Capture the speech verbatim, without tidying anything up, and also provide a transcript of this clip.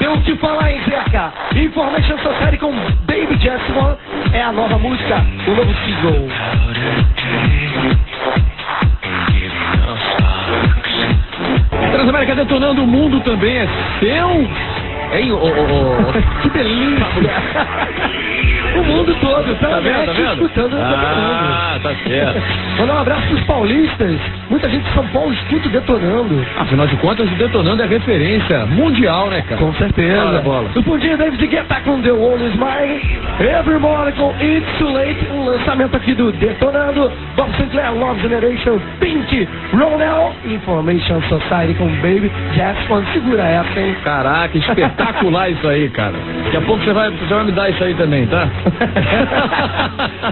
o que falar em Zeca? Information Society com Baby Jackson é a nova música, o novo single. Transamérica detonando, o mundo também é seu. Hein, ô, ô, ô, que delícia. O mundo todo, tá, tá vendo, tá vendo? Escutando, ah, tá certo. Mandar um abraço pros paulistas. Muita gente de São Paulo escuta o Detonando. Afinal de contas, o Detonando é referência mundial, né, cara? Com certeza. Fala, bola. O Bom Dia David Get Back on the World is Mine. Every Morning com It's Too Late. Um lançamento aqui do Detonando. Bob Sinclair, Love Generation, Pink, Ronell, Information Society com Baby Jackson. Segura essa, hein? Caraca, espetacular isso aí, cara. Daqui a pouco você vai, você vai me dar isso aí também, tá?